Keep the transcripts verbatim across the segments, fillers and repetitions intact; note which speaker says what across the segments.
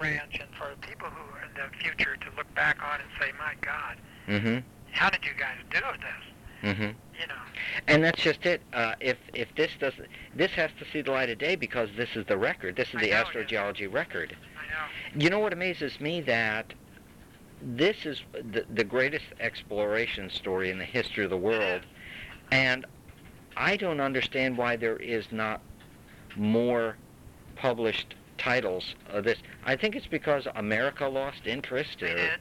Speaker 1: branch, and for people who are in the future to look back on and say, my God,
Speaker 2: mm-hmm.
Speaker 1: how did you guys do this?
Speaker 2: Mm-hmm.
Speaker 1: You know.
Speaker 2: And that's just it. Uh, if if this doesn't, this has to see the light of day because this is the record. This is
Speaker 1: I
Speaker 2: the
Speaker 1: know,
Speaker 2: astrogeology
Speaker 1: yeah.
Speaker 2: record.
Speaker 1: I know.
Speaker 2: You know what amazes me? That this is the, the greatest exploration story in the history of the world, and I don't understand why there is not more published titles of this. I think it's because America lost interest.
Speaker 1: They
Speaker 2: or,
Speaker 1: did.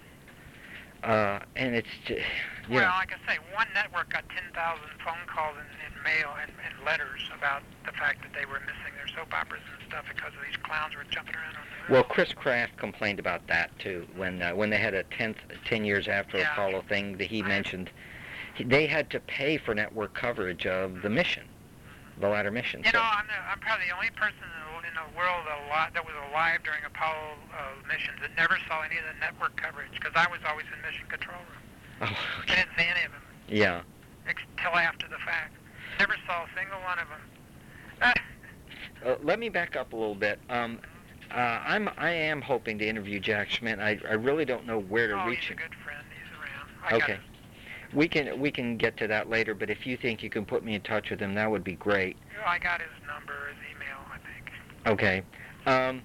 Speaker 2: Uh, and it's just, yeah.
Speaker 1: Well, like I say, one network got ten thousand phone calls and, and mail and, and letters about the fact that they were missing their soap operas and stuff because of these clowns were jumping around on the roof.
Speaker 2: Well, Chris Kraft complained about that too when uh, when they had a tenth, ten years after
Speaker 1: Yeah.
Speaker 2: Apollo thing that he
Speaker 1: I-
Speaker 2: mentioned. He, they had to pay for network coverage of the mission, the latter mission.
Speaker 1: You
Speaker 2: so,
Speaker 1: know, I'm, the, I'm probably the only person in the, in the world alive, that was alive during Apollo uh, missions that never saw any of the network coverage because I was always in mission control room.
Speaker 2: oh,
Speaker 1: I
Speaker 2: okay.
Speaker 1: didn't see any of them
Speaker 2: Yeah.
Speaker 1: until after the fact. Never saw a single one of them. Uh,
Speaker 2: Uh, let me back up a little bit. Um, uh, I'm I am hoping to interview Jack Schmidt. I I really don't know where to
Speaker 1: oh,
Speaker 2: reach
Speaker 1: he's a
Speaker 2: him.
Speaker 1: good friend. He's around. I
Speaker 2: Okay.
Speaker 1: Got his,
Speaker 2: We can we can get to that later. But if you think you can put me in touch with him, that would be great.
Speaker 1: oh, I got his number, his email, I think.
Speaker 2: Okay. Um,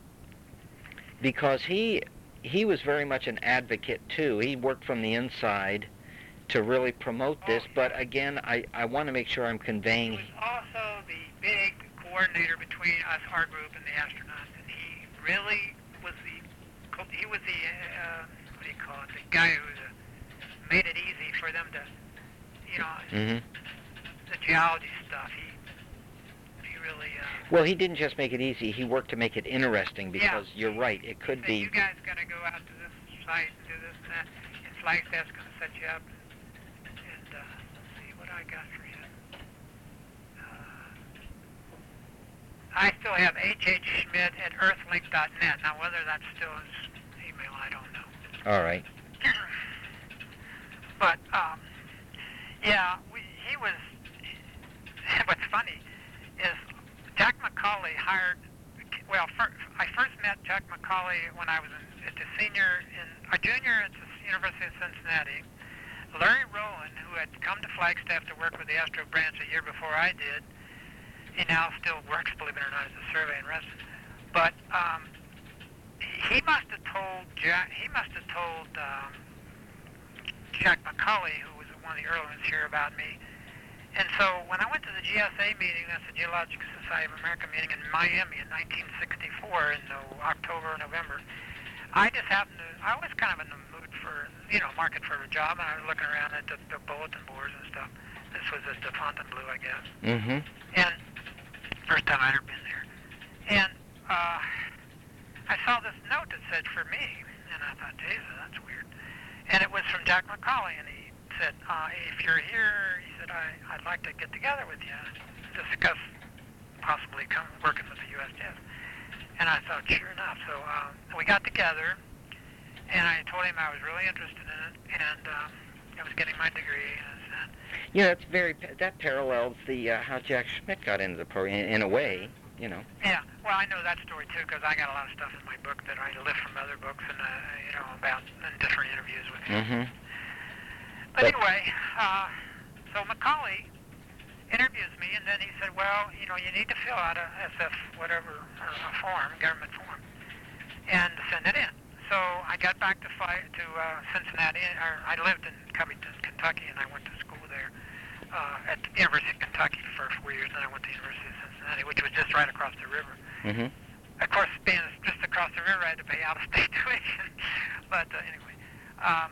Speaker 2: because he he was very much an advocate too. He worked from the inside to really promote this.
Speaker 1: Oh, yeah.
Speaker 2: But again, I, I want to make sure I'm
Speaker 1: He
Speaker 2: conveying.
Speaker 1: was also the big coordinator between us, our group, and the astronauts, and he really was the co- he was the uh, what do you call it? The guy who uh, made it easy for them to, you know,
Speaker 2: hmm
Speaker 1: the geology stuff. He he really. Uh,
Speaker 2: Well, he didn't just make it easy. He worked to make it interesting because
Speaker 1: Yeah.
Speaker 2: you're right. It could
Speaker 1: said,
Speaker 2: be.
Speaker 1: You guys got to go out to this site and do this and that, and Flagstaff's going to set you up. And uh, let's see what I got for you. Uh, I still have H H Schmidt at earthlink dot net. Now, whether that's still his email, I don't know.
Speaker 2: All right.
Speaker 1: But, um, yeah, we, he was, what's funny is Jack McCauley hired, well, fir- I first met Jack McCauley when I was in, at the senior, in, a junior at the University of Cincinnati. Larry Rowan, who had come to Flagstaff to work with the Astro Branch a year before I did, he now still works, believe it or not, as a survey and rest. But um, he must have told Jack, he must have told um, Jack McCauley, who was one of the early ones here, about me. And so when I went to the G S A meeting, that's the Geological Society of America meeting in Miami in nineteen sixty-four, in uh, October or November, I just happened to, I was kind of in the mood for, you know, market for a job, and I was looking around at the, the bulletin boards and stuff. This was at the Fontainebleau, I guess.
Speaker 2: Mm-hmm.
Speaker 1: And first time I'd ever been there. And uh, I saw this note that said, for me, and I thought, Jesus, that's weird. And it was from Jack McCauley, and he said, uh, if you're here, he said, I, I'd like to get together with you and discuss possibly come, working with the U S G S. And I thought, sure enough. So um, we got together, and I told him I was really interested in it, and um, I was getting my degree. And, and
Speaker 2: Yeah, that's very that parallels the uh, how Jack Schmidt got into the program in, in a way, you know.
Speaker 1: yeah, well, I know that story too because I got a lot of stuff in my book that I lift from other books and uh, you know about in different interviews with him.
Speaker 2: Mm-hmm.
Speaker 1: But,
Speaker 2: But-
Speaker 1: anyway, uh, so Macaulay interviews me, and then he said, well, you know, you need to fill out a S F whatever, or a form, government form, and send it in. So I got back to fi- to uh, Cincinnati, or I lived in Covington, Kentucky, and I went to school there uh, at the University of Kentucky for four years, and I went to the University of Cincinnati, which was just right across the river.
Speaker 2: Mm-hmm.
Speaker 1: Of course, being just across the river, I had to pay out-of-state tuition. But uh, anyway, um,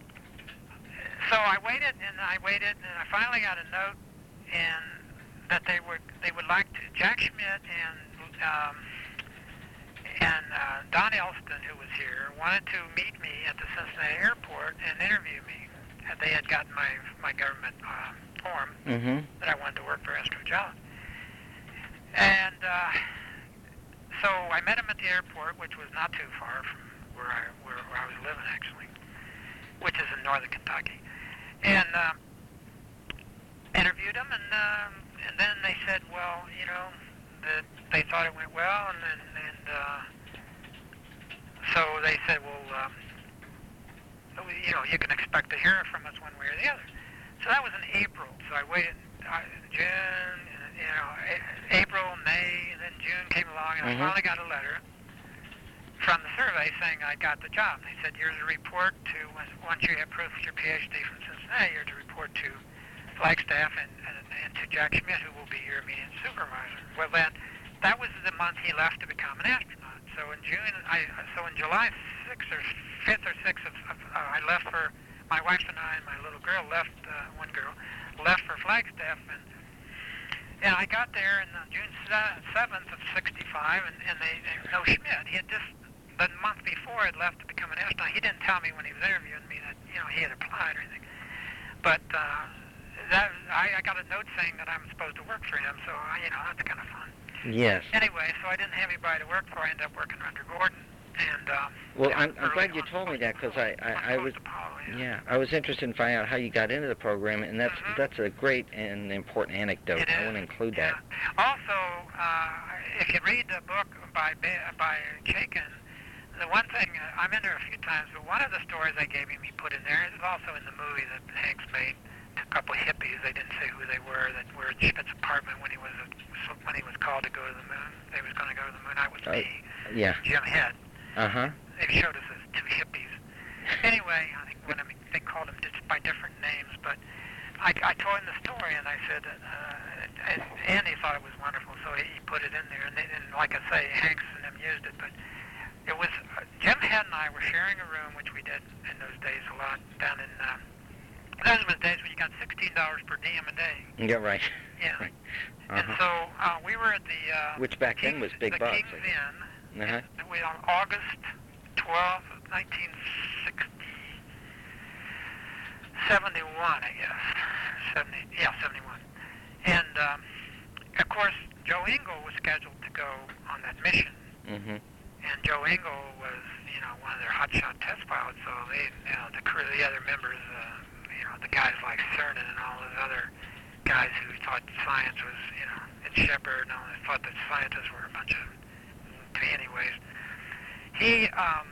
Speaker 1: so I waited and I waited, and I finally got a note, and that they would they would like to Jack Schmidt and um, and uh, Don Elston, who was here, wanted to meet me at the Cincinnati airport and interview me. And they had gotten my my government uh, form
Speaker 2: Mm-hmm.
Speaker 1: that I wanted to work for astrogeology. And uh, so I met him at the airport, which was not too far from where I where, where I was living actually, which is in northern Kentucky. And uh, interviewed him, and um, and then they said, well, you know, that they thought it went well, and then and uh, so so they said, well, um, you know, you can expect to hear from us one way or the other. So that was in April. So I waited uh, June, you know, a- April, May, and then June came along, and
Speaker 2: Mm-hmm.
Speaker 1: I finally got a letter from the survey saying I got the job. They said, here's a report to, once you have proof of your P H D from Cincinnati, you're to report to Flagstaff and, and, and to Jack Schmidt, who will be your immediate supervisor. Well, then, that was the month he left to become an astronaut. So in June, I, so in July sixth or fifth or sixth, of, of, uh, I left for, my wife and I and my little girl left, uh, one girl, left for Flagstaff, and and I got there on June seventh of sixty-five, and, and they, they, no Schmidt, he had just, the month before had left to become an astronaut. He didn't tell me when he was interviewing me that, you know, he had applied or anything. But uh, that I, I got a note saying that I'm supposed to work for him, so, I, you know, that's kind of fun.
Speaker 2: Yes.
Speaker 1: Anyway, so I didn't have anybody to work for. I ended up working under Gordon. And, um,
Speaker 2: Well,
Speaker 1: yeah,
Speaker 2: I'm, I'm glad you
Speaker 1: on-
Speaker 2: told me that, because I, I, I was,
Speaker 1: Apollo, yeah.
Speaker 2: yeah, I was interested in finding out how you got into the program, and that's
Speaker 1: Mhm.
Speaker 2: that's a great and important anecdote.
Speaker 1: It
Speaker 2: I
Speaker 1: is,
Speaker 2: want to include
Speaker 1: yeah.
Speaker 2: that.
Speaker 1: Also, uh, if you read the book by Ba- by Chaikin, the one thing, uh, I'm in there a few times, but one of the stories I gave him, he put in there, is also in the movie that Hanks made. A couple of hippies, they didn't say who they were, that were at Schmidt's apartment when he was when he was called to go to the moon. They was going to go to the moon. I was
Speaker 2: Uh,
Speaker 1: me,
Speaker 2: Yeah.
Speaker 1: Jim Head.
Speaker 2: Uh-huh.
Speaker 1: They showed us as two hippies. Anyway, I think when I mean, they called them just by different names, but I, I told him the story, and I said, uh, and Andy thought it was wonderful, so he put it in there. And, they, and like I say, Hanks and them used it, but it was uh, Jim Head and I were sharing a room, which we did in those days a lot down in. Uh, those were the days when you got sixteen dollars per diem a day.
Speaker 2: Yeah, right.
Speaker 1: Yeah.
Speaker 2: Right.
Speaker 1: And
Speaker 2: Uh-huh.
Speaker 1: so uh, we were at the uh,
Speaker 2: Which back then was big
Speaker 1: the
Speaker 2: bucks.
Speaker 1: King's Inn.
Speaker 2: Uh-huh.
Speaker 1: And we on August twelfth, nineteen seventy-one, I guess. seventy, yeah, seventy-one. And um, of course, Joe Engle was scheduled to go on that mission.
Speaker 2: Mm-hmm.
Speaker 1: And Joe Engle was, you know, one of their hotshot test pilots. So they, you know, the crew, the other members, uh, you know, the guys like Cernan and all those other guys who thought science was, you know, and Shepard and all, they thought that scientists were a bunch of, to me anyways. He, um,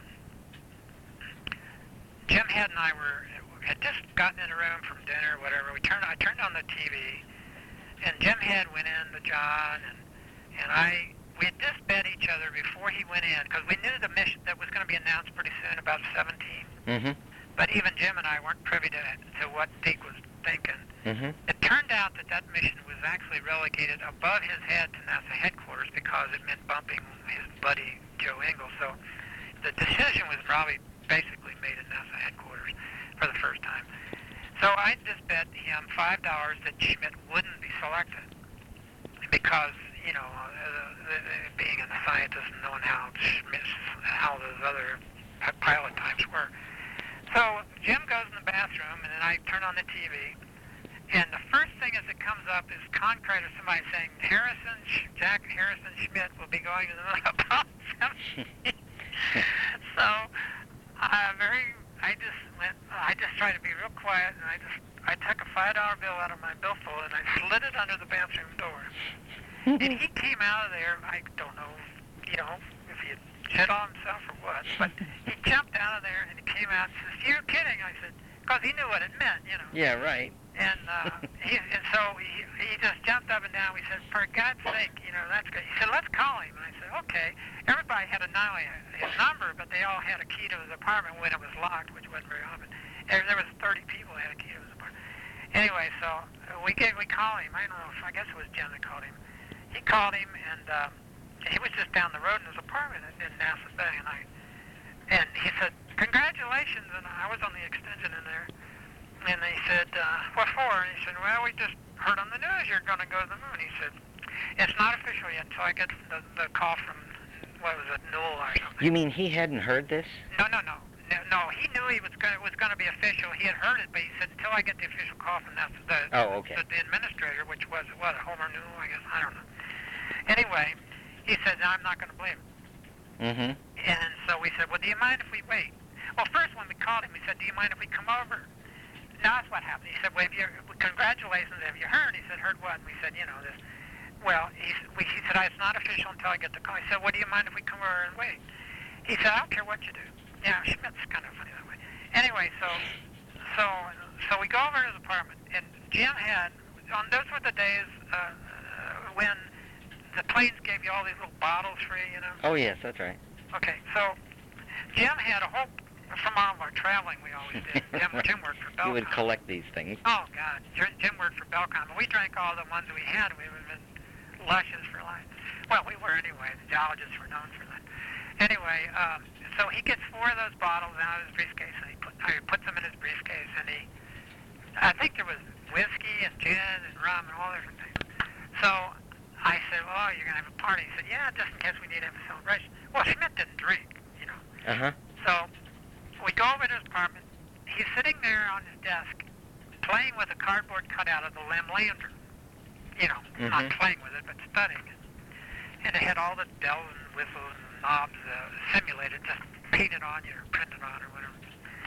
Speaker 1: Jim Head and I were, had just gotten in a room from dinner or whatever. We turned, I turned on the T V, and Jim Head went in to John, and, and I, we had just bet each other before he went in, because we knew the mission that was going to be announced pretty soon, about seventeen.
Speaker 2: Mm-hmm.
Speaker 1: But even Jim and I weren't privy to, to what Deke was thinking.
Speaker 2: Mm-hmm.
Speaker 1: It turned out that that mission was actually relegated above his head to NASA headquarters because it meant bumping his buddy Joe Engle. So the decision was probably basically made at NASA headquarters for the first time. So I just bet him five dollars that Schmidt wouldn't be selected because, you know, uh, the, the, being a scientist and knowing how Schmidt, how those other pilot types were. So Jim goes in the bathroom, and then I turn on the T V, and the first thing as it comes up is Concrete or somebody saying, Harrison, Jack Harrison Schmidt will be going to the moon about seventeen. So I very, I just went, I just tried to be real quiet, and I just, I took a five dollar bill out of my billfold, and I slid it under the bathroom door. And he came out of there, I don't know, you know, if he had shit on himself or what, but he jumped out of there, and he came out and says, you're kidding. I said, because he knew what it meant, you know.
Speaker 2: Yeah, right.
Speaker 1: And uh, he, and so he, he just jumped up and down. We said, for God's sake, you know, that's good. He said, let's call him. And I said, okay. Everybody had a, not only his number, but they all had a key to his apartment when it was locked, which wasn't very often. There, there was thirty people who had a key to his apartment. Anyway, so uh, we gave, we called him. I don't know if, I guess it was Jim that called him. He called him, and uh, he was just down the road in his apartment in NASA Bay, and I, and he said, congratulations, and I was on the extension in there. And he said, uh, what for? And he said, well, we just heard on the news you're going to go to the moon. He said, it's not official yet until I get the, the call from, what was it, Newell or something.
Speaker 2: You mean he hadn't heard this?
Speaker 1: No, no, no. No, no he knew he was going was going to be official. He had heard it, but he said, until I get the official call from the, the,
Speaker 2: Oh, okay.
Speaker 1: the, the administrator, which was, what, Homer Newell, I guess? I don't know. Anyway, he said, no, I'm not going to believe it.
Speaker 2: Mm-hmm.
Speaker 1: And so we said, well, do you mind if we wait? Well, first when we called him, he said, do you mind if we come over? Now that's what happened. He said, well, have you, congratulations, have you heard? He said, heard what? And we said, you know, this. Well, he, we, he said, it's not official until I get the call. He said, well, do you mind if we come over and wait? he said, I don't care what you do. Yeah, Schmidt's kind of funny that way. Anyway, so so so we go over to his apartment, and Jim had, on those were the days uh, when the planes gave you all these little bottles free, you know?
Speaker 2: Oh, yes, that's right.
Speaker 1: Okay, so Jim had a whole, from all of our traveling we always did, Jim, Jim worked for Belcom.
Speaker 2: You would collect these things.
Speaker 1: Oh, God, Jim, Jim worked for Belcom, and we drank all the ones we had. We would have been luscious for life. Well, we were anyway. The geologists were known for that. Anyway, um, so he gets four of those bottles out of his briefcase, and he put, uh, puts them in his briefcase, and he, I think there was whiskey and gin and rum and all different things. So I said, well, you're going to have a party. He said, yeah, just in case we need to have a celebration. Well, Schmidt didn't drink, you know.
Speaker 2: Uh-huh.
Speaker 1: So we go over to his apartment. He's sitting there on his desk playing with a cardboard cutout of the Lem Lantern. You know,
Speaker 2: mm-hmm.
Speaker 1: not playing with it, but studying it. And it had all the bells and whistles and knobs uh, simulated, just painted on you or printed on or whatever.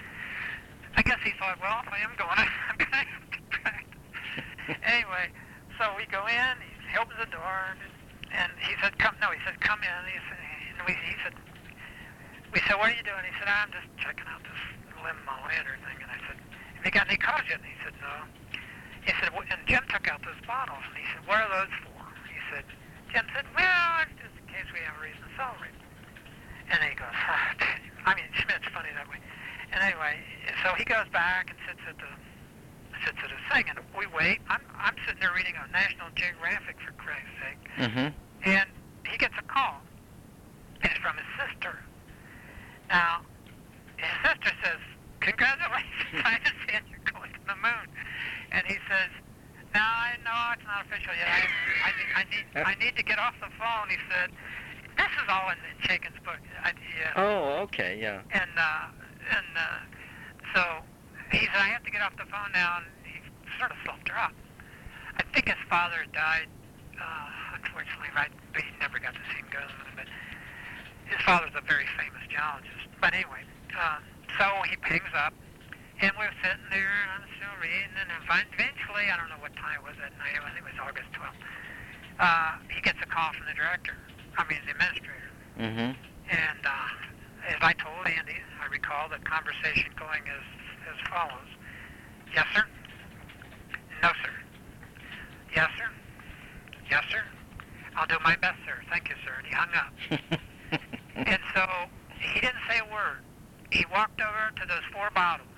Speaker 1: I guess he thought, well, if I am going, I'm going to have to practice. Anyway, so we go in, he opens the door, and, and he said, come, no, he said, come in. He said, and we, he said, we said, what are you doing? He said, I'm just checking out this Lem Lantern thing. And I said, have you got any cards yet? And he said, no. He said, well, and Jim took out those bottles, and he said, what are those for? He said, Jim said, well, it's just in case we have a reason to celebrate. And then he goes, ah, I mean, Schmidt's funny that way. And anyway, so he goes back and sits at the sits at his thing, and we wait. I'm I'm sitting there reading a National Geographic, for Christ's sake.
Speaker 2: Mm-hmm.
Speaker 1: And he gets a call. It's from his sister. Now, his sister says, congratulations, I understand you're going to the moon. And he says, no, I know it's not official yet. I, I, need, I, need, I need to get off the phone. He said, this is all in, in Chaikin's book. I, yeah.
Speaker 2: Oh, okay, yeah.
Speaker 1: And, uh, and uh, so he said, I have to get off the phone now. And he sort of self-dropped. I think his father died, uh, unfortunately, right? But he never got to see him go to the moon. But his father's a very famous geologist. But anyway, uh, so he hangs up. And we're sitting there, and I'm still reading, and eventually, I don't know what time it was that night, I think it was August twelfth, uh, he gets a call from the director, I mean the administrator.
Speaker 2: Mm-hmm.
Speaker 1: And uh, as I told Andy, I recall the conversation going as, as follows. Yes, sir? No, sir. Yes, sir? Yes, sir? I'll do my best, sir. Thank you, sir. And he hung up. And so he didn't say a word. He walked over to those four bottles,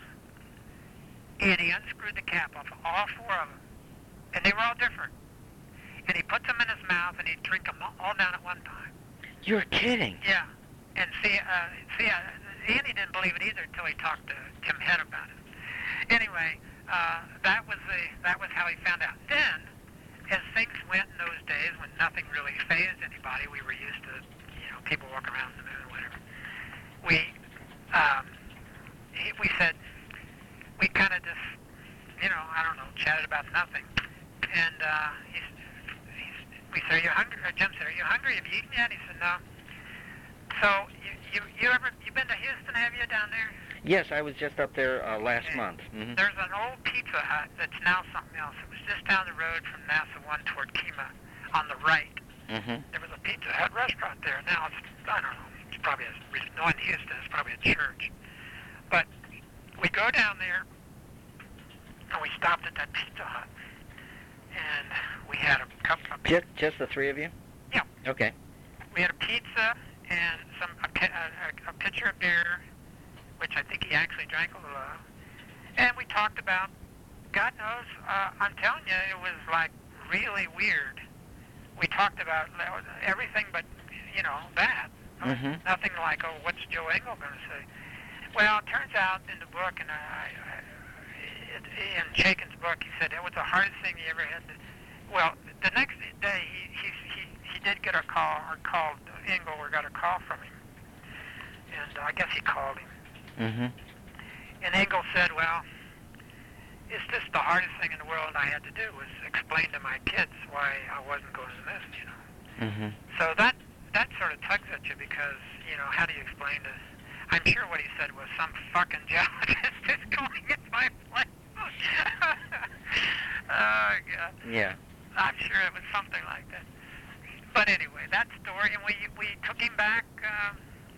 Speaker 1: and he unscrewed the cap off of all four of them. And they were all different. And he puts them in his mouth, and he'd drink them all down at one time.
Speaker 2: You're kidding.
Speaker 1: Yeah. And see, uh, see, uh, Andy didn't believe it either until he talked to Tim Head about it. Anyway, uh, that was the that was how he found out. Then, as things went in those days when nothing really fazed anybody, we were used to, you know, people walking around the moon or whatever. We, um, he, we said, we kind of just, you know, I don't know, chatted about nothing. And uh, he's, he's, we said, are you hungry? Or Jim said, are you hungry? Have you eaten yet? He said, no. So, you, you, you ever, you been to Houston, have you, down there?
Speaker 2: Yes, I was just up there uh, last
Speaker 1: Okay.
Speaker 2: month. Mm-hmm.
Speaker 1: There's an old Pizza Hut that's now something else. It was just down the road from NASA one toward Kima on the right.
Speaker 2: Mm-hmm.
Speaker 1: There was a Pizza Hut restaurant there. Now it's, I don't know, it's probably a, no, in Houston, it's probably a church. But we go down there, and we stopped at that Pizza Hut, and we had a cup of
Speaker 2: Just, just the three of you?
Speaker 1: Yeah.
Speaker 2: Okay.
Speaker 1: We had a pizza and some a, a, a pitcher of beer, which I think he actually drank a little of. And we talked about, God knows, uh, I'm telling you, it was like really weird. We talked about everything but, you know, that.
Speaker 2: Mm-hmm.
Speaker 1: Nothing like, oh, what's Joe Engel going to say? Well, it turns out in the book, and I, I, in Chaikin's book, he said it was the hardest thing he ever had to. Well, the next day he he he, he did get a call, or called Engel, or got a call from him, and uh, I guess he called him.
Speaker 2: Mm-hmm.
Speaker 1: And Engel said, well, it's just the hardest thing in the world I had to do was explain to my kids why I wasn't going to the moon, you know.
Speaker 2: Mm-hmm.
Speaker 1: So that that sort of tugs at you because, you know, how do you explain to... I'm sure what he said was some fucking geologist is going in my place. Oh, God.
Speaker 2: Yeah.
Speaker 1: I'm sure it was something like that. But anyway, that story, and we we took him back, um,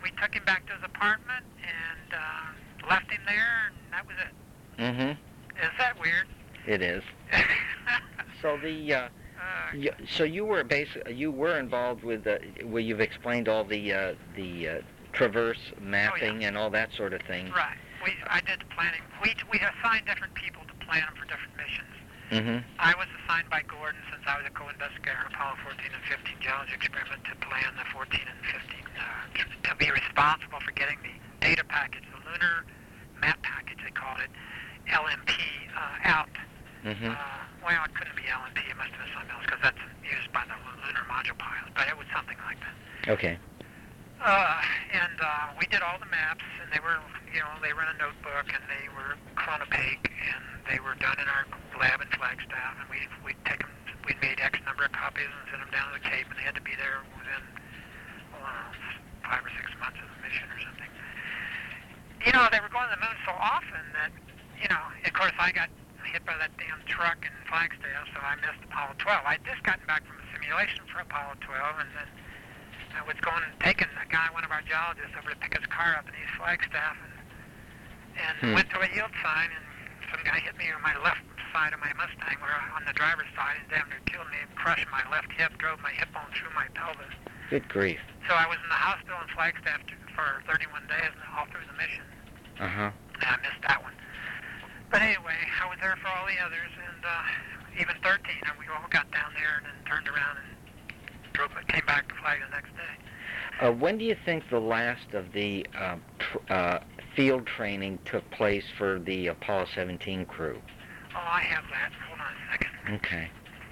Speaker 1: we took him back to his apartment and uh, left him there, and that was it.
Speaker 2: Mm-hmm.
Speaker 1: Is that weird?
Speaker 2: It is. So the uh,
Speaker 1: uh,
Speaker 2: y so you were basi- you were involved with uh, where you've explained all the uh, the uh, traverse mapping
Speaker 1: Oh, yeah.
Speaker 2: and all that sort of thing.
Speaker 1: Right. We I did the planning. We we assigned different people to plan them for different missions.
Speaker 2: Mm-hmm.
Speaker 1: I was assigned by Gordon, since I was a co-investigator on Apollo fourteen and fifteen geology experiment, to plan the fourteen and fifteen, uh, to be responsible for getting the data package, the lunar map package, they called it, L M P, uh, out.
Speaker 2: Mm-hmm.
Speaker 1: Uh, well, it couldn't be L M P, it must have been something else, because that's used by the lunar module pilot, but it was something like that.
Speaker 2: Okay.
Speaker 1: Uh, and uh, we did all the maps, and they were, you know, they were in a notebook, and they were chronopaque, and they were done in our lab in Flagstaff, and we we'd take them, we'd made X number of copies and sent them down to the Cape, and they had to be there within, oh, I don't know, five or six months of the mission or something. You know, they were going to the moon so often that, you know, of course I got hit by that damn truck in Flagstaff, so I missed Apollo twelve. I'd just gotten back from a simulation for Apollo twelve, and then I was going and taking a guy, one of our geologists, over to pick his car up in East Flagstaff, and, and
Speaker 2: Hmm.
Speaker 1: went to a yield sign, and some guy hit me on my left side of my Mustang, where on the driver's side, and damn near killed me, and crushed my left hip, drove my hip bone through my pelvis.
Speaker 2: Good grief.
Speaker 1: So I was in the hospital in Flagstaff t- for thirty-one days, and all through the mission.
Speaker 2: Uh-huh.
Speaker 1: And I missed that one. But anyway, I was there for all the others, and uh, even thirteen, and we all got down there and then turned around and drove, came back to flag the next day.
Speaker 2: Uh, when do you think the last of the uh, tr- uh, field training took place for the Apollo seventeen crew?
Speaker 1: Oh, I have that. Hold on a second.
Speaker 2: Okay.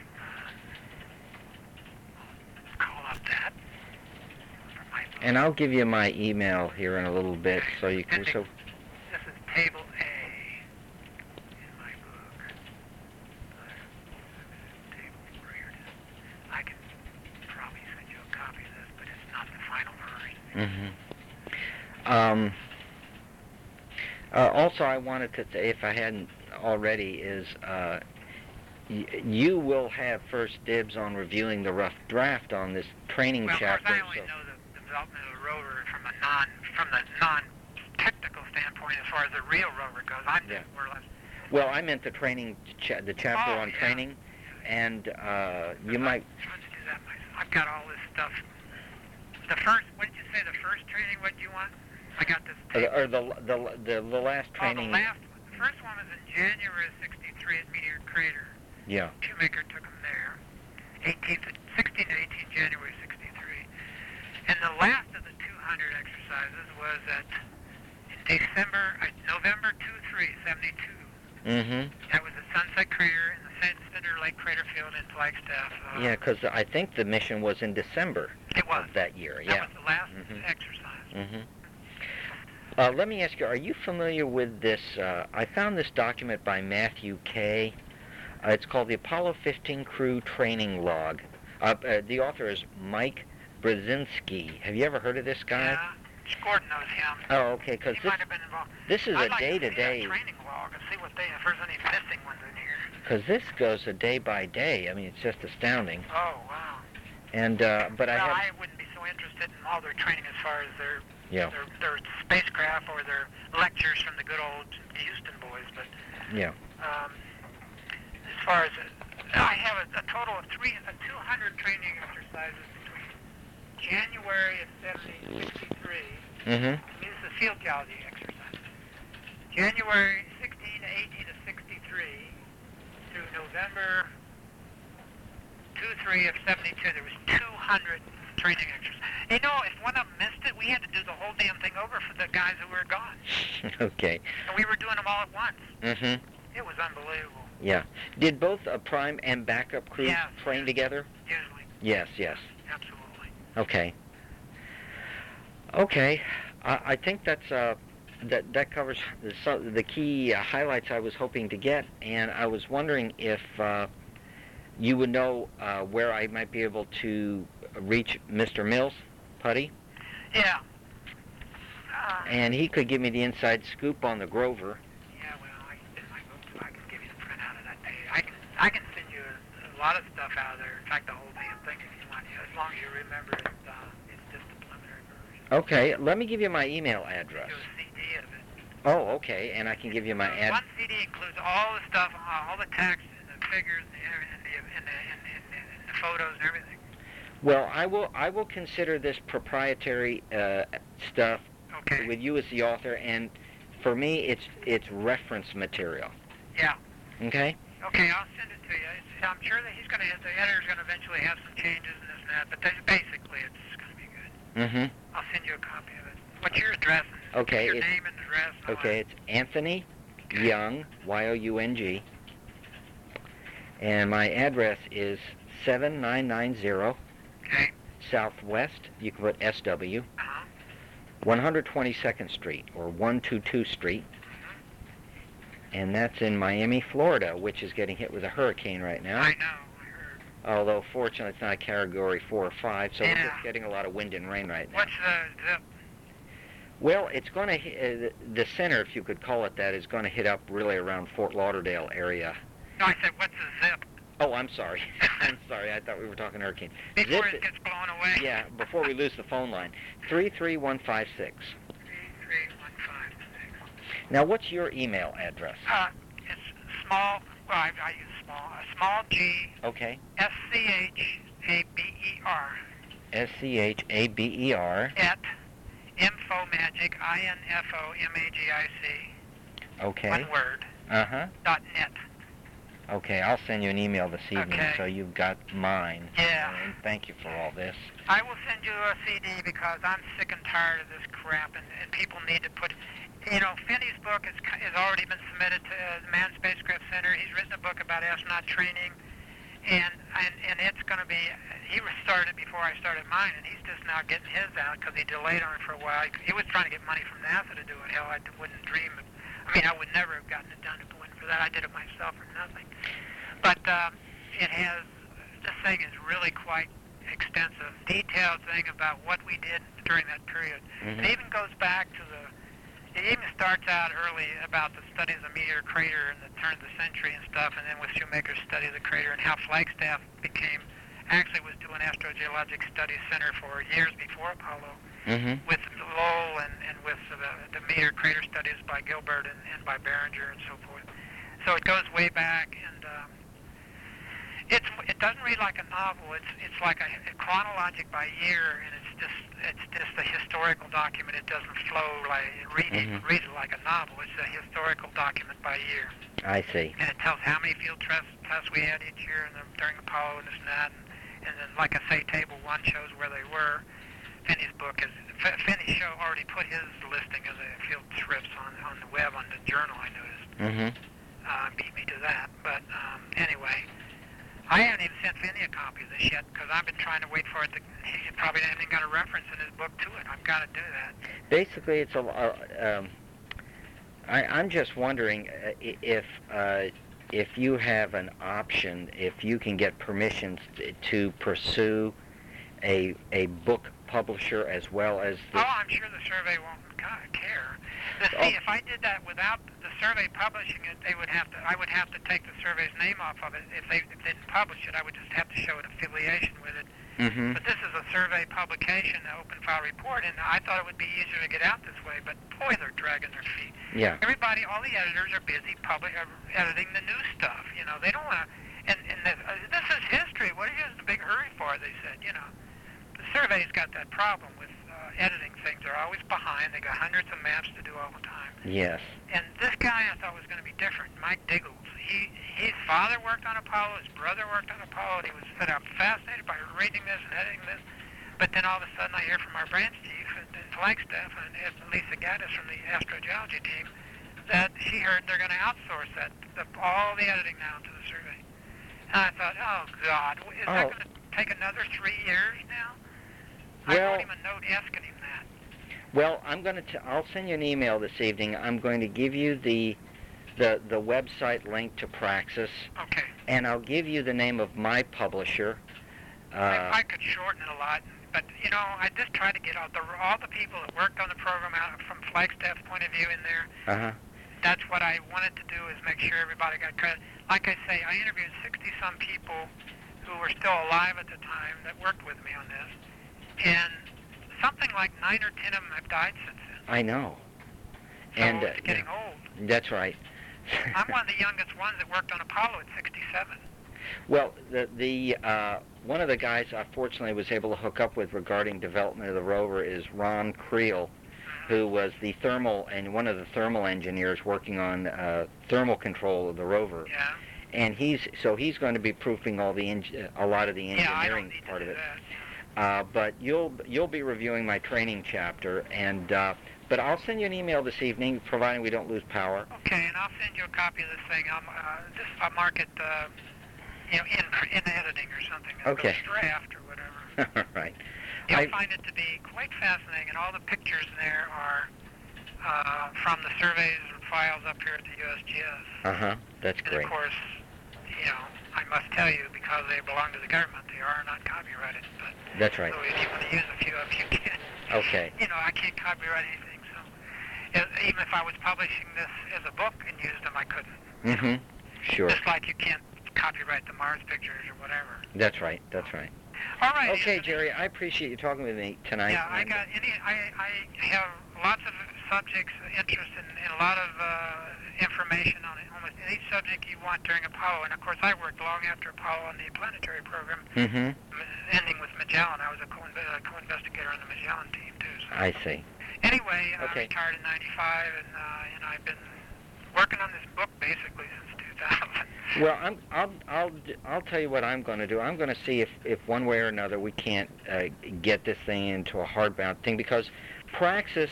Speaker 1: Let's call up that. For my book.
Speaker 2: And I'll give you my email here in a little bit, so you can. So.
Speaker 1: This is table A in my book. Table four, here it is. I can probably send you a copy of this, but it's not the final version.
Speaker 2: Mm-hmm. Um. Uh, also, I wanted to say, if I hadn't already, is uh, y- you will have first dibs on reviewing the rough draft on this training
Speaker 1: Well,
Speaker 2: chapter.
Speaker 1: of course, I only
Speaker 2: so-
Speaker 1: know the development of the rover from a non, from the non-technical standpoint as far as the real rover goes. I'm
Speaker 2: Yeah.
Speaker 1: just more or less.
Speaker 2: Well, I meant the training, cha- the chapter
Speaker 1: Oh,
Speaker 2: on
Speaker 1: yeah.
Speaker 2: training, and uh, you
Speaker 1: I'm
Speaker 2: might.
Speaker 1: trying to do that myself. I've got all this stuff. The first, what did you say? The first training? What do you want? I got this.
Speaker 2: Or, the- or the, the the the last training.
Speaker 1: Oh, the last one. The first one was in January of sixty-three at Meteor Crater.
Speaker 2: Yeah.
Speaker 1: Shoemaker took them there. eighteenth, sixteenth and eighteenth January sixty-three. And the last of the two hundred exercises was at in December, uh, November two three seventy-two.
Speaker 2: Mm-hmm.
Speaker 1: That was at Sunset Crater in the San Cinder Lake Crater Field in Flagstaff. Uh,
Speaker 2: Yeah, because I think the mission was in December
Speaker 1: it was.
Speaker 2: of that year.
Speaker 1: That
Speaker 2: Yeah.
Speaker 1: was the last
Speaker 2: Mhm.
Speaker 1: exercise.
Speaker 2: Mm-hmm. Uh, let me ask you, are you familiar with this? Uh, I found this document by Matthew Kay. Uh, it's called the Apollo fifteen Crew Training Log. Uh, uh, the author is Mike Brzezinski. Have you ever heard of this guy?
Speaker 1: Yeah. Gordon knows him.
Speaker 2: Oh, okay, because
Speaker 1: He
Speaker 2: this,
Speaker 1: might have been involved.
Speaker 2: this is
Speaker 1: I'd
Speaker 2: a
Speaker 1: like to see that
Speaker 2: day-to-day,
Speaker 1: training log and see what they, if there's any missing ones in here.
Speaker 2: because this goes a day by day. I mean, it's just astounding.
Speaker 1: Oh, wow.
Speaker 2: And uh, but I
Speaker 1: well,
Speaker 2: have,
Speaker 1: I wouldn't be so interested in all their training as far as their
Speaker 2: yeah,
Speaker 1: their, their spacecraft or their lectures from the good old Houston boys, but
Speaker 2: yeah.
Speaker 1: um, as far as I have a, a total of three, uh, two hundred training exercises between January of seventy sixty-three.
Speaker 2: Mm-hmm.
Speaker 1: This is the field geology exercise. January sixteen to eighteen of sixty-three through November two three of seventy-two. There was two hundred training exercises. You know, if one of them missed it, we had to do the whole damn thing over for the guys who were gone.
Speaker 2: Okay.
Speaker 1: And we were doing them all at once.
Speaker 2: Mm-hmm.
Speaker 1: It was unbelievable.
Speaker 2: Yeah. Did both a prime and backup crew
Speaker 1: Yes.
Speaker 2: train together?
Speaker 1: Usually.
Speaker 2: Yes, yes.
Speaker 1: Absolutely.
Speaker 2: Okay. Okay. I, I think that's uh, that that covers the, so, the key uh, highlights I was hoping to get, and I was wondering if uh, you would know uh, where I might be able to reach Mister Mills, Putty,
Speaker 1: Yeah. Uh,
Speaker 2: and he could give me the inside scoop on the Grover.
Speaker 1: yeah, well, I, in my book, so I can give you the printout of that page. I can, I can send you a, a lot of stuff out of there. In fact, the whole damn thing if you want. Yeah, as long as you remember it, uh, it's just a preliminary version.
Speaker 2: Okay, let me give you my email address.
Speaker 1: Do a C D of it.
Speaker 2: Oh, okay, and I can give you my ad.
Speaker 1: One C D includes all the stuff, all the text and the figures and the, and the, and the, and the, and the photos and everything.
Speaker 2: Well, I will I will consider this proprietary uh, stuff
Speaker 1: Okay.
Speaker 2: with you as the author, and for me, it's it's reference material.
Speaker 1: Yeah.
Speaker 2: Okay.
Speaker 1: Okay, I'll send it to you. It's, I'm sure that he's going to, the editor's going to eventually have some changes and this and that, but then basically it's going to be good.
Speaker 2: Mm-hmm.
Speaker 1: I'll send you a copy of it. What's your address?
Speaker 2: Okay.
Speaker 1: Your
Speaker 2: it's,
Speaker 1: name and address. And all
Speaker 2: okay,
Speaker 1: that.
Speaker 2: it's Anthony
Speaker 1: Okay.
Speaker 2: Young, Y O U N G, and my address is seven nine nine zero
Speaker 1: Okay.
Speaker 2: Southwest. You can put S W.
Speaker 1: Uh-huh.
Speaker 2: one hundred twenty-second Street or one twenty-two Street. And that's in Miami, Florida, which is getting hit with a hurricane right now.
Speaker 1: I know. I heard.
Speaker 2: Although, fortunately, it's not a Category four or five, so we're
Speaker 1: Yeah.
Speaker 2: just getting a lot of wind and rain right now.
Speaker 1: What's the zip?
Speaker 2: Well, it's going to hit, uh, the center, if you could call it that, is going to hit up really around Fort Lauderdale area.
Speaker 1: No, I said, what's the zip?
Speaker 2: Oh, I'm sorry. I'm sorry. I thought we were talking hurricane.
Speaker 1: Before
Speaker 2: Zip
Speaker 1: it gets blown away.
Speaker 2: Yeah, before we lose the phone line. three three one five six.
Speaker 1: three three one five six.
Speaker 2: Now, what's your email address?
Speaker 1: Uh, it's small, well, I, I use small, uh, small g,
Speaker 2: Okay.
Speaker 1: S C H A B E R,
Speaker 2: S C H A B E R.
Speaker 1: at Infomagic, I N F O M A G I C,
Speaker 2: Okay.
Speaker 1: one word,
Speaker 2: Uh-huh.
Speaker 1: dot net.
Speaker 2: Okay, I'll send you an email this evening,
Speaker 1: Okay.
Speaker 2: so you've got mine.
Speaker 1: Yeah.
Speaker 2: And thank you for all this.
Speaker 1: I will send you a C D because I'm sick and tired of this crap, and, and people need to put, you know, Finney's book has, has already been submitted to the Manned Spacecraft Center. He's written a book about astronaut training, and and, and it's going to be, he started it before I started mine, and he's just now getting his out because he delayed on it for a while. He, he was trying to get money from NASA to do it. Hell, I wouldn't dream of, I mean, I would never have gotten it done if it wasn't for that. I did it myself for nothing. But um, it has, this thing is really quite extensive, detailed thing about what we did during that period.
Speaker 2: Mhm.
Speaker 1: It even goes back to the, it even starts out early about the studies of Meteor Crater in the turn of the century and stuff, and then with Shoemaker's study of the crater and how Flagstaff became, actually was doing Astrogeologic Studies Center for years before Apollo,
Speaker 2: Mm-hmm.
Speaker 1: with Lowell and, and with the, the Meteor Crater studies by Gilbert and, and by Barringer and so forth. So it goes way back, and um, it's it doesn't read like a novel. It's it's like a, a chronologic by year, and it's just it's just a historical document. It doesn't flow like read it
Speaker 2: Mhm.
Speaker 1: read it like a novel. It's a historical document by year,
Speaker 2: I see.
Speaker 1: and it tells how many field tests tests we had each year, and the, during Apollo and this and that, and, and then like I say, table one shows where they were. Finney's book is Finney show already put his listing of the field trips on on the web on the journal. I noticed.
Speaker 2: Mm-hmm.
Speaker 1: Uh, beat me to that, but um, anyway. I haven't even sent Finney a copy of this yet because I've been trying to wait for it to. He probably hasn't got a reference in his book to it. I've got to do that.
Speaker 2: Basically, it's a. Uh, um, I, I'm just wondering uh, i- if uh, if you have an option, if you can get permission t- to pursue a a book publisher as well as the.
Speaker 1: Oh, I'm sure the survey won't ca- care. The,
Speaker 2: Oh.
Speaker 1: see, if I did that without the survey publishing it, they would have to. I would have to take the survey's name off of it. If they, if they didn't publish it, I would just have to show an affiliation with it.
Speaker 2: Mm-hmm.
Speaker 1: But this is a survey publication, an open file report, and I thought it would be easier to get out this way. But boy, they're dragging their feet.
Speaker 2: Yeah.
Speaker 1: Everybody, all the editors are busy public, uh, editing the new stuff. You know, they don't want to. And, and the, uh, this is history. What are you in a big hurry for? They said. You know, the survey's got that problem with uh, editing things. They're always behind. They got hundreds of maps to do all the time.
Speaker 2: Yes.
Speaker 1: And this guy I thought was going to be different, Mike Diggles. He, his father worked on Apollo, his brother worked on Apollo, and he was said, I'm fascinated by reading this and editing this. But then all of a sudden I hear from our branch chief in Flagstaff, and it's Lisa Gaddis from the astrogeology team, that she heard they're going to outsource that, the, all the editing now to the survey. And I thought, oh, God, is
Speaker 2: Oh.
Speaker 1: that going to take another three years now? I
Speaker 2: Well-
Speaker 1: wrote him a note asking him that.
Speaker 2: Well, I'm going to. I'll send you an email this evening. I'm going to give you the the the website link to Praxis,
Speaker 1: Okay.
Speaker 2: and I'll give you the name of my publisher. Uh,
Speaker 1: I, I could shorten it a lot, but you know, I just try to get all the all the people that worked on the program out from Flagstaff's point of view in there.
Speaker 2: uh-huh.
Speaker 1: That's what I wanted to do, is make sure everybody got credit. Like I say, I interviewed sixty some people who were still alive at the time that worked with me on this, and something like nine or ten of them have died since then.
Speaker 2: I know.
Speaker 1: So
Speaker 2: and
Speaker 1: it's
Speaker 2: uh,
Speaker 1: getting
Speaker 2: yeah,
Speaker 1: old.
Speaker 2: That's right.
Speaker 1: I'm one of the youngest ones that worked on Apollo at sixty-seven.
Speaker 2: Well, the the uh, one of the guys I fortunately was able to hook up with regarding development of the rover is Ron Creel, who was the thermal and one of the thermal engineers working on uh, thermal control of the rover.
Speaker 1: Yeah.
Speaker 2: And he's so he's going to be proofing all the eng- a lot of the
Speaker 1: Yeah, I don't
Speaker 2: engineering
Speaker 1: need
Speaker 2: part
Speaker 1: to
Speaker 2: of
Speaker 1: do
Speaker 2: it.
Speaker 1: that.
Speaker 2: Uh, but you'll you'll be reviewing my training chapter, and uh, but I'll send you an email this evening, providing we don't lose power.
Speaker 1: Okay, and I'll send you a copy of this thing. I'll, uh, this, I'll mark it, uh, you know, in in editing or something. I'll
Speaker 2: Okay.
Speaker 1: go draft or whatever.
Speaker 2: All right.
Speaker 1: You'll
Speaker 2: I,
Speaker 1: find it to be quite fascinating, and all the pictures there are uh, from the surveys and files up here at the U S G S.
Speaker 2: uh-huh. That's
Speaker 1: And
Speaker 2: great.
Speaker 1: of course, you know, I must tell you, because they belong to the government, they are not copyrighted. But
Speaker 2: That's right.
Speaker 1: so if you want to use a few of them, you can.
Speaker 2: Okay.
Speaker 1: You know, I can't copyright anything, so e- even if I was publishing this as a book and used them, I couldn't. you know.
Speaker 2: Mm-hmm. Sure.
Speaker 1: Just like you can't copyright the Mars pictures or whatever.
Speaker 2: That's right. That's right.
Speaker 1: All right.
Speaker 2: Okay,
Speaker 1: Anthony.
Speaker 2: Jerry, I appreciate you talking with me tonight.
Speaker 1: Yeah, I
Speaker 2: and-
Speaker 1: got any. I I have lots of subjects, interest in, in a lot of uh, information on almost any subject you want during Apollo. And of course, I worked long after Apollo on the planetary program,
Speaker 2: Mm-hmm.
Speaker 1: ending with Magellan. I was a co- uh, co-investigator on the Magellan team too. So.
Speaker 2: I see.
Speaker 1: Anyway, I
Speaker 2: Okay.
Speaker 1: retired in ninety-five, and uh, and I've been working on this book basically since two thousand.
Speaker 2: Well, I'm, I'll, I'll, I'll tell you what I'm going to do. I'm going to see if, if one way or another we can't uh, get this thing into a hardbound thing, because Praxis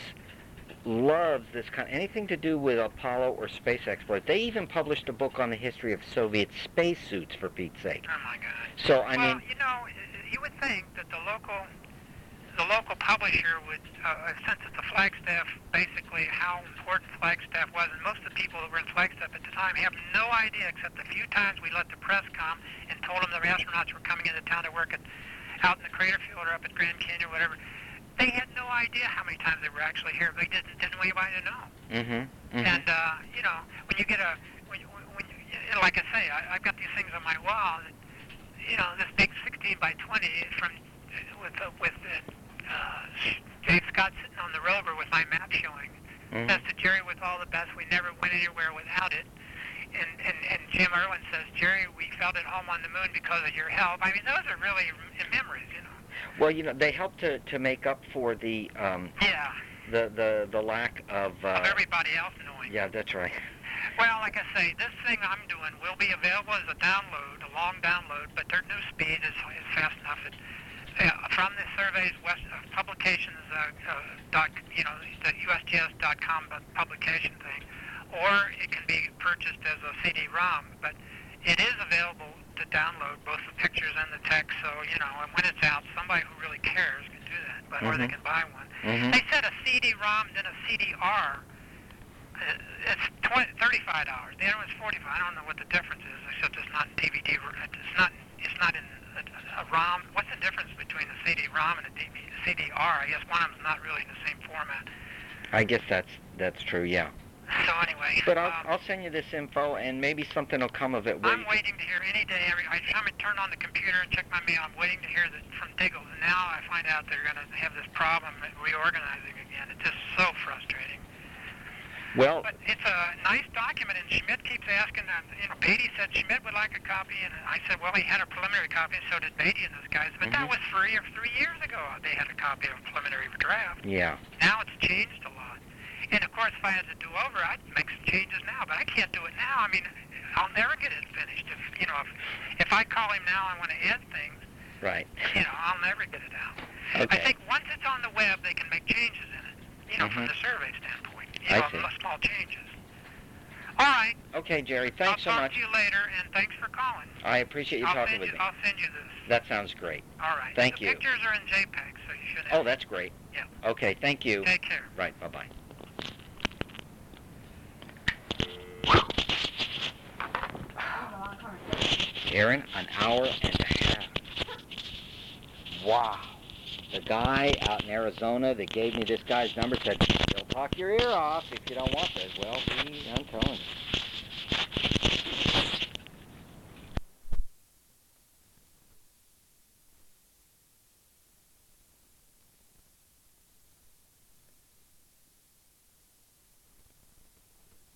Speaker 2: loves this kind, anything to do with Apollo or space exploration. They even published a book on the history of Soviet spacesuits, for Pete's sake.
Speaker 1: Oh my God.
Speaker 2: So I
Speaker 1: well,
Speaker 2: mean,
Speaker 1: you know, you would think that the local, the local publisher would, uh, since it's a Flagstaff, basically how important Flagstaff was, and most of the people that were in Flagstaff at the time have no idea, except the few times we let the press come and told them the astronauts were coming into town to work at, out in the crater field or up at Grand Canyon or whatever. They had no idea how many times they were actually here. They didn't didn't want anybody to know.
Speaker 2: mm-hmm, mm-hmm.
Speaker 1: And uh, you know, when you get a, when, you- when you, like I say, I, I've got these things on my wall. That, you know, this big sixteen by twenty from with uh, with uh, Dave Scott sitting on the rover with my map showing.
Speaker 2: Mhm.
Speaker 1: Says to Jerry, with all the best, we never went anywhere without it. And, and and Jim Irwin says, Jerry, we felt at home on the moon because of your help. I mean, those are really m- memories, you know.
Speaker 2: Well, you know, they help to, to make up for the um,
Speaker 1: Yeah,
Speaker 2: the, the the lack of. Uh,
Speaker 1: of everybody else knowing.
Speaker 2: yeah, that's right.
Speaker 1: Well, like I say, this thing I'm doing will be available as a download, a long download, but their new speed is, is fast enough. It, uh, from the surveys, West uh, publications, uh, uh, dot, you know, the U S G S dot com publication thing, or it can be purchased as a C D ROM. But it is available to download both the pictures and the text. So you know, and when it's out, somebody who really cares can do that, but or they
Speaker 2: Mhm.
Speaker 1: can buy one.
Speaker 2: Mhm.
Speaker 1: They said a C D ROM, then a C D R. Uh, It's twenty, thirty-five dollars. The other one's forty-five. I don't know what the difference is, except it's not in D V D. It's not. It's not in a, a ROM. What's the difference between a C D ROM and a D V D, C D R? I guess one of them's not really in the same format.
Speaker 2: I guess that's that's true. Yeah.
Speaker 1: So anyway,
Speaker 2: But I'll
Speaker 1: um,
Speaker 2: I'll send you this info, and maybe something will come of it. where
Speaker 1: I'm
Speaker 2: you-
Speaker 1: waiting to hear any day. Every I time I turn on the computer and check my mail, I'm waiting to hear that from Diggles. And now I find out they're going to have this problem at reorganizing again. It's just so frustrating.
Speaker 2: Well,
Speaker 1: But it's a nice document, and Schmidt keeps asking. Uh, you know, Beatty said Schmidt would like a copy, and I said, well, he had a preliminary copy, and so did Beatty and those guys. But that
Speaker 2: Mhm.
Speaker 1: was three or three years ago. They had a copy of a preliminary draft.
Speaker 2: yeah.
Speaker 1: Now it's changed a lot. And of course, if I had to do over, I'd make some changes now. But I can't do it now. I mean, I'll never get it finished. If you know, if if I call him now, I want to add things.
Speaker 2: Right.
Speaker 1: You know, I'll never get it out.
Speaker 2: Okay.
Speaker 1: I think once it's on the web, they can make changes in it. You know, from
Speaker 2: Mhm.
Speaker 1: the survey standpoint. You
Speaker 2: I
Speaker 1: know,
Speaker 2: see.
Speaker 1: small changes. All right.
Speaker 2: Okay, Jerry. Thanks so
Speaker 1: I'll talk
Speaker 2: much.
Speaker 1: to you later, and thanks for calling.
Speaker 2: I appreciate you
Speaker 1: I'll
Speaker 2: talking
Speaker 1: send
Speaker 2: with
Speaker 1: you,
Speaker 2: me.
Speaker 1: I'll send you this.
Speaker 2: That sounds great.
Speaker 1: All right.
Speaker 2: Thank
Speaker 1: the
Speaker 2: you.
Speaker 1: pictures are in JPEG, so you should have
Speaker 2: Oh,
Speaker 1: it.
Speaker 2: that's great.
Speaker 1: Yeah.
Speaker 2: Okay. Thank you.
Speaker 1: Take care.
Speaker 2: Right. Bye bye. Aaron, an hour and a half. Wow. The guy out in Arizona that gave me this guy's number said, "They'll talk your ear off if you don't want this." Well, see, I'm telling you.